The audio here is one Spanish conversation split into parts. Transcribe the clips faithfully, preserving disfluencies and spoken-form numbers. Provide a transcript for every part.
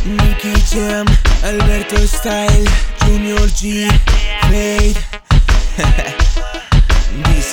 Nicky Jam, Alberto Style, Junior G, Fade. Dice: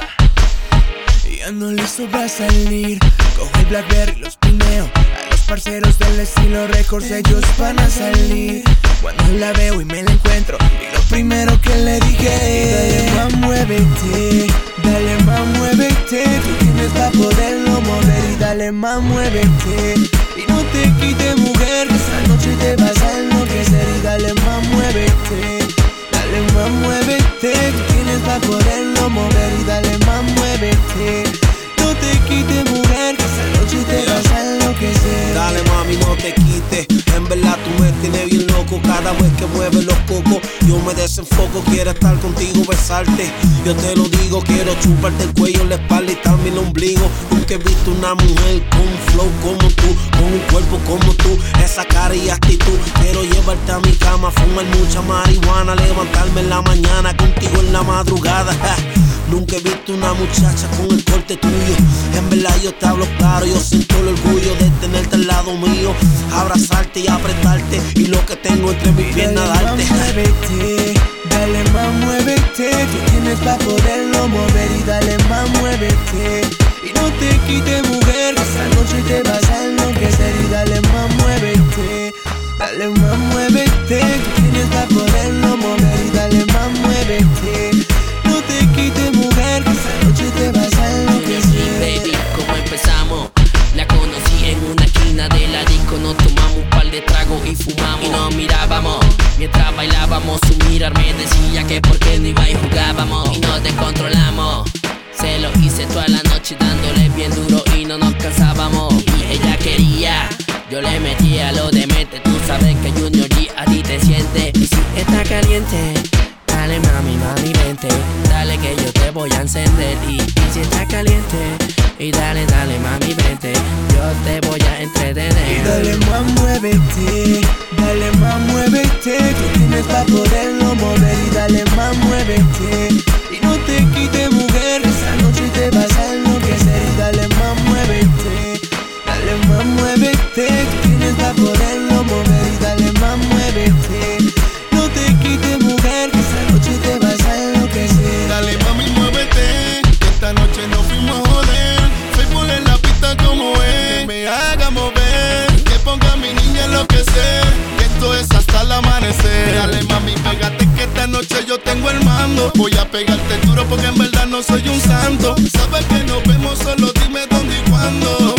ya ando listo para salir. Cojo el Blackberry, los pineo. A los parceros del estilo Records, ellos van a salir. Cuando la veo y me la encuentro, y lo primero que le dije: dale más, muévete, dale más, muévete. Tú tienes para poderlo mover y dale más, muévete. Y no te quites, mujer, que esta noche te vas a enloquecer. Y dale más, muévete, dale más, muévete. Tú tienes para poderlo mover y dale más, muévete. No te quites, mujer, que esta noche te vas a enloquecer. Dale mami, no te quites. En verdad tú me tienes bien loco. Cada vez que mueves los cocos yo me desenfoco. Quiero estar contigo, besarte. Yo te lo digo, quiero chuparte el cuello, la espalda y también el ombligo. Nunca he visto una mujer con un flow como tú, con un cuerpo como tú, esa cara y actitud. Quiero llevarte a mi cama, fumar mucha marihuana, levantarme en la mañana contigo en la madrugada. Ja. Nunca he visto una muchacha con el corte tuyo. En verdad yo te hablo claro, yo siento el orgullo de tenerte al lado mío, abrazarte y apretarte, y lo que tengo entre mis piernas darte. Dale más, muévete, dale más, muévete. Tú tienes para poderlo mover y dale más, muévete. Y no te quites, mujer, que esta noche te vas a enloquecer. Y dale más, muévete, dale más, muévete. Tú tienes para poderlo mover y dale más, muévete. No te quites, mujer, que esta noche te vas a enloquecer. Baby, ¿cómo empezamos? La conocí en una esquina de la disco. Nos tomamos un par de tragos y fumamos y nos mirábamos mientras bailábamos. Su mirar me decía que por qué no iba y jugábamos. Y nos descontrolamos. Se lo hice toda la noche dándole bien duro y no nos cansábamos. Y ella quería, yo le metía lo de mete. Tú sabes que Junior G a ti te siente. Y si está caliente, dale mami, mami, vente. Dale que yo te voy a encender. Y, y si está caliente, y dale, dale mami, vente. Yo te voy a entretener. Y dale más, muévete, dale más, muévete. Tú tienes para poderlo mover y dale más, muévete. Y no te quites, mujer, esta noche te vas a enloquecer. Y dale más, muévete, dale más, muévete. Tú tienes para poderlo mover y dale más, muévete. No te quites, mujer, que esta noche te vas a enloquecer. Dale mami, muévete, que esta noche nos fuimos a joder. Facebook en la pista como es, que me haga mover, que ponga a mi niña enloquecer, que esto es hasta el amanecer. Dale mami, pégate que esta noche yo tengo el mando. Voy a pegarte duro porque en verdad no soy un santo. Sabes que nos vemos, solo dime dónde y cuándo.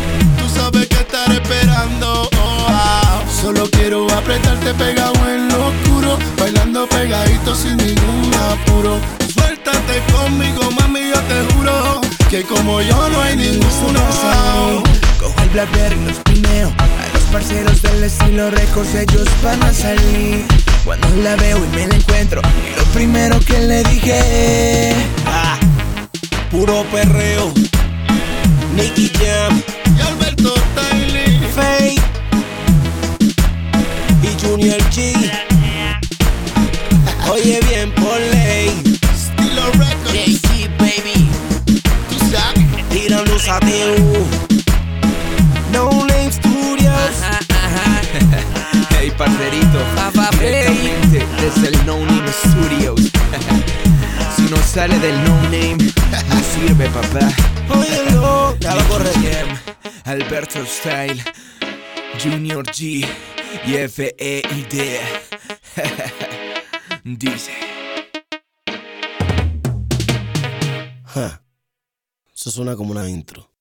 Tú sabes que estaré esperando. Oh, ah. Solo quiero apretarte pegado en lo oscuro, bailando pegadito sin ningún apuro. Suéltate conmigo, mami, yo te juro que como yo no hay ninguno. Cojo el Blackberry, los pineo. A los parceros del estilo Records, ellos van a salir. Cuando la veo y me la encuentro, y lo primero que le dije: Ah, puro perreo. Nicky Jam Y Alberto Style, Fade y Junior G. Oye bien, por ley, estilo Records. J G, baby. Tú sabes. tiran luz a T U. No Name Studios. Ajá, ajá. hey, parcerito, Papá, directamente desde el No Name Studios. Si no sale del No Name, no sirve, papá. Óyelo, ya lo corre. Jam, Alberto Style, Junior G y F E I D. Dice: Ja, eso suena como una intro.